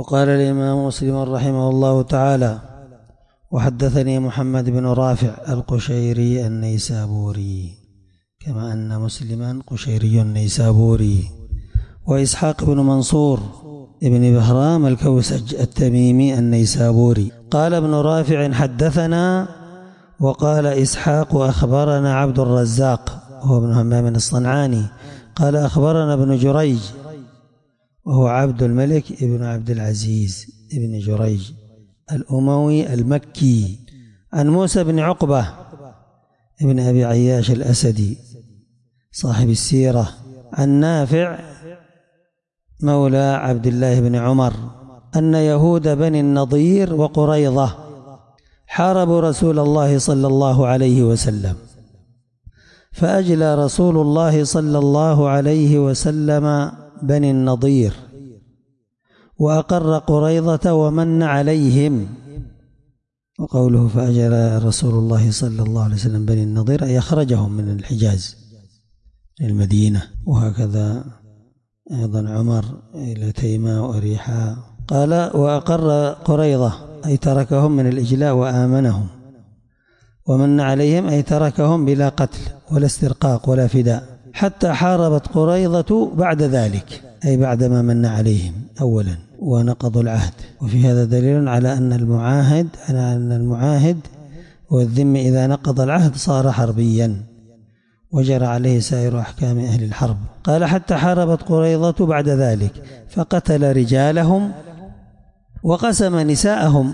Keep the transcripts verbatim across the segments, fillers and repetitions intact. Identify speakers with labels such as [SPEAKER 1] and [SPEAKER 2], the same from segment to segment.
[SPEAKER 1] وقال الإمام مسلم رحمه الله تعالى: وحدثني محمد بن رافع القشيري النيسابوري، كما أن مسلما قشيري النيسابوري، وإسحاق بن منصور ابن بهرام الكوسج التميمي النيسابوري. قال ابن رافع: حدثنا، وقال إسحاق: أخبرنا عبد الرزاق هو ابن همام الصنعاني، قال: أخبرنا ابن جريج وهو عبد الملك ابن عبد العزيز ابن جريج الأموي المكي، عن موسى بن عقبة ابن أبي عياش الأسدي صاحب السيرة، عن نافع مولى عبد الله بن عمر أن يهود بني النضير وقريظة حاربوا رسول الله صلى الله عليه وسلم، فأجلى رسول الله صلى الله عليه وسلم بني النضير، وأقر قريظة ومن عليهم. وقوله فأجلى رسول الله صلى الله عليه وسلم بني النضير أي أخرجهم من الحجاز المدينة، وهكذا أيضا عمر إلى تيماء وأريحاء. قال: وأقر قريظة أي تركهم من الإجلاء وآمنهم، ومن عليهم أي تركهم بلا قتل ولا استرقاق ولا فداء، حتى حاربت قريظة بعد ذلك أي بعدما من عليهم أولا ونقضوا العهد. وفي هذا دليل على أن المعاهد على أن المعاهد والذم إذا نقض العهد صار حربيا وجرى عليه سائر أحكام أهل الحرب. قال: حتى حاربت قريظة بعد ذلك فقتل رجالهم وقسم نساءهم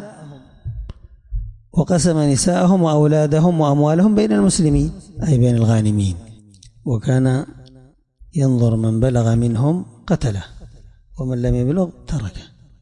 [SPEAKER 1] وقسم نساءهم وأولادهم وأموالهم بين المسلمين أي بين الغانمين، وكان ينظر من بلغ منهم قتله ومن لم يبلغ تركه.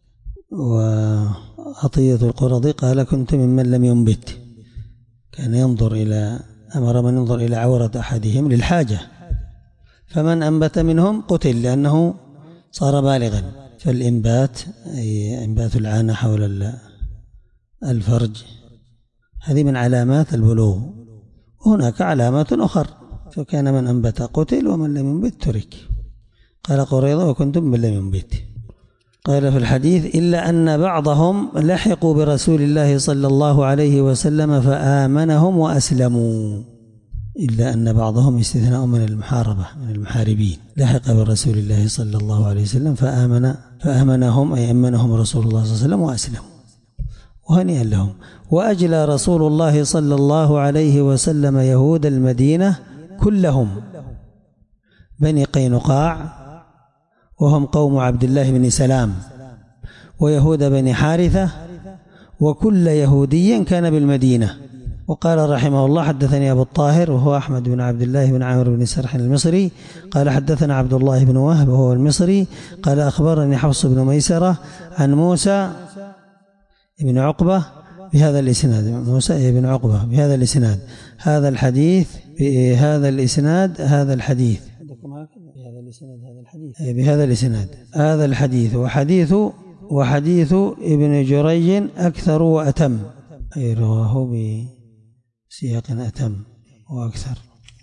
[SPEAKER 1] وعطية القرظي قال: كنت ممن لم ينبت، كان ينظر إلى أمر من ينظر إلى عورة أحدهم للحاجة، فمن أنبت منهم قتل لأنه صار بالغا. فالإنبات أي إنبات العانة حول الفرج هذه من علامات البلوغ، وهناك علامات أخرى، فكان من أنبت قتل ومن لم ينبت ترك. قال قريظة: وكنتم من لم ينبت. قال في الحديث: إلا أن بعضهم لحقوا برسول الله صلى الله عليه وسلم فآمنهم وأسلموا. إلا أن بعضهم استثناء من المحاربة من المحاربين لحق برسول الله صلى الله عليه وسلم فآمن فآمنهم أي أمنهم رسول الله صلى الله عليه وسلم وأسلموا، وهنيئا لهم. وأجلى رسول الله صلى الله عليه وسلم يهود المدينة كلهم، بني قينقاع وهم قوم عبد الله بن سلام، ويهود بني حارثة، وكل يهودي كان بالمدينة. وقال رحمه الله: حدثني أبو الطاهر وهو أحمد بن عبد الله بن عامر بن سرح المصري قال: حدثنا عبد الله بن وهب وهو المصري قال: أخبرني حفص بن ميسرة عن موسى بن عقبة بهذا الإسناد. موسى بن عقبة بهذا الإسناد هذا الحديث بهذا الإسناد هذا الحديث بهذا الإسناد هذا الحديث بهذا الإسناد هذا الحديث وحديث وحديث ابن جريج أكثر وأتم، أي رواه بسياق أتم وأكثر.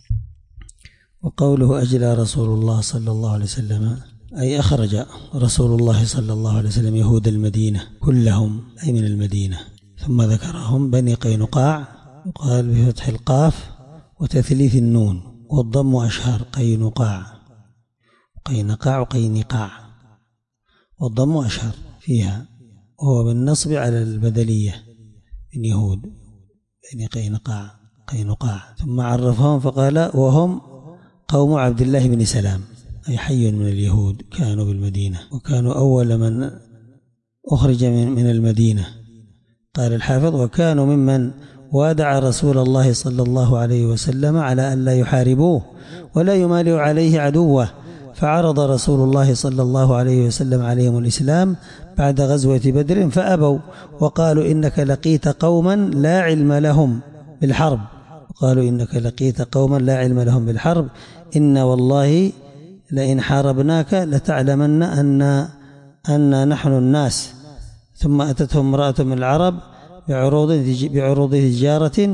[SPEAKER 1] وقوله أجلى رسول الله صلى الله عليه وسلم أي أخرج رسول الله صلى الله عليه وسلم يهود المدينة كلهم أي من المدينة، ثم ذكرهم بني قينقاع، يقال بفتح القاف وتثليث النون والضم أشهر، قينقاع قينقاع وقينقاع، والضم أشهر فيها، وهو بالنصب على البدلية من يهود بني قينقاع قينقاع. ثم عرفهم فقال: وهم قوم عبد الله بن سلام أي حي من اليهود كانوا بالمدينة، وكانوا أول من أخرج من المدينة. قال الحافظ: وكانوا ممن وادع رسول الله صلى الله عليه وسلم على أن لا يحاربوه ولا يمالئوا عليه عدوه، فعرض رسول الله صلى الله عليه وسلم عليهم الإسلام بعد غزوة بدر فأبوا، وقالوا: إنك لقيت قوما لا علم لهم بالحرب وقالوا إنك لقيت قوما لا علم لهم بالحرب إن والله لئن حاربناك لتعلمن أن أن نحن الناس. ثم أتتهم امرأة من العرب بعروض بعروض تجارة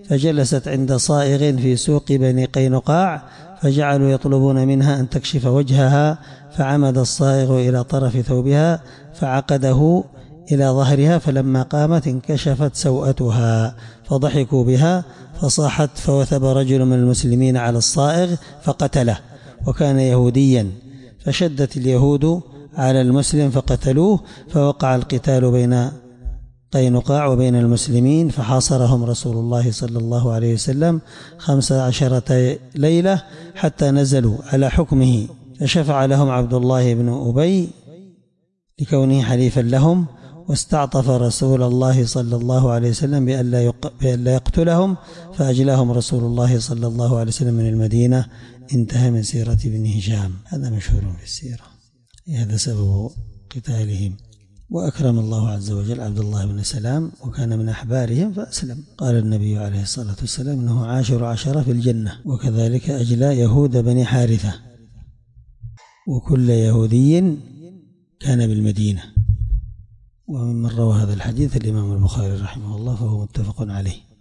[SPEAKER 1] فجلست عند صائغ في سوق بني قينقاع فجعلوا يطلبون منها أن تكشف وجهها، فعمد الصائغ إلى طرف ثوبها فعقده إلى ظهرها، فلما قامت انكشفت سوءتها فضحكوا بها فصاحت، فوثب رجل من المسلمين على الصائغ فقتله وكان يهوديا، فشدت اليهود على المسلم فقتلوه، فوقع القتال بين قينقاع وبين المسلمين، فحاصرهم رسول الله صلى الله عليه وسلم خمس عشرة ليلة حتى نزلوا على حكمه، فشفع لهم عبد الله بن أبي لكونه حليفا لهم، واستعطف رسول الله صلى الله عليه وسلم بأن لا يقتلهم، فأجلاهم رسول الله صلى الله عليه وسلم من المدينة. انتهى من سيرة ابن هشام. هذا مشهور في السيرة، هذا سبب قتالهم. وأكرم الله عز وجل عبد الله بن سلام وكان من أحبارهم فأسلم. قال النبي عليه الصلاة والسلام إنه عاشر عشرة في الجنة، وكذلك أجلى يهود بني حارثة، وكل يهودي كان بالمدينة. ومن روى هذا الحديث الإمام البخاري رحمه الله، فهو متفق عليه.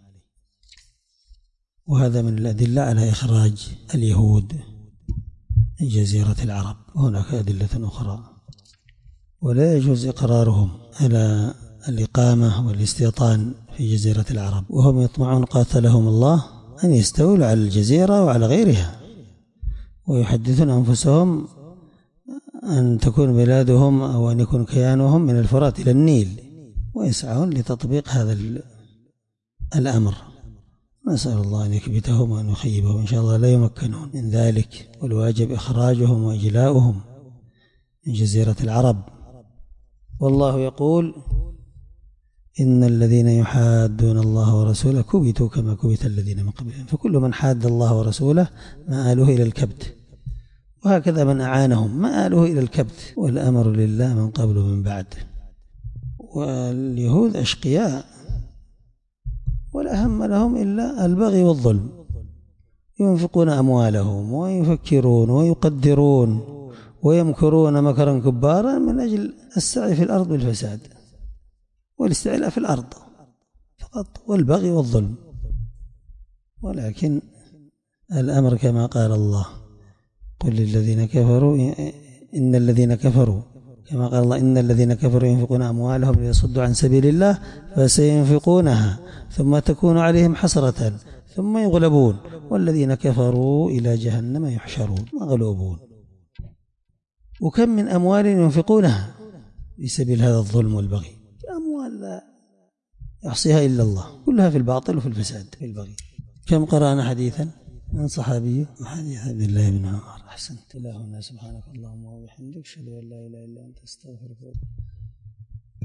[SPEAKER 1] وهذا من الأدلة على إخراج اليهود من جزيرة العرب. وهناك أدلة أخرى. ولا يجوز إقرارهم على الإقامة والاستيطان في جزيرة العرب، وهم يطمعون قاتلهم الله أن يستولوا على الجزيرة وعلى غيرها، ويحدثون أنفسهم أن تكون بلادهم أو أن يكون كيانهم من الفرات إلى النيل، ويسعون لتطبيق هذا الأمر. نسأل الله أن يكبتهم وأن يخيبهم، إن شاء الله لا يمكنون من ذلك، والواجب إخراجهم وإجلاؤهم من جزيرة العرب. والله يقول إن الذين يحادون الله ورسوله كبتوا كما كبت الذين من قبلهم، فكل من حاد الله ورسوله مآله إلى الكبت، وهكذا من أعانهم مآله إلى الكبت، والأمر لله من قبل ومن بعد. واليهود أشقياء ولا هم لهم إلا البغي والظلم، ينفقون أموالهم ويفكرون ويقدرون ويمكرون مكرا كبارا من أجل السعي في الأرض بالفساد والاستعلاء في الأرض فقط، والبغي والظلم. ولكن الأمر كما قال الله: قل للذين كفروا إن الذين كفروا كما قال الله: إن الذين كفروا ينفقون أموالهم ليصدوا عن سبيل الله فسينفقونها ثم تكون عليهم حسرة ثم يغلبون والذين كفروا إلى جهنم يحشرون مغلوبون. وكم من أموال ينفقونها في سبيل هذا الظلم والبغي، أموال لا يحصيها إلا الله، كلها في الباطل وفي الفساد في البغي. كم قرأنا حديثا من صحابي حديث عبد الله بن عمر. أحسنت. إلهنا سبحانك اللهم وبحمدك، أشهد أن لا إله إلا أنت، أستغفرك.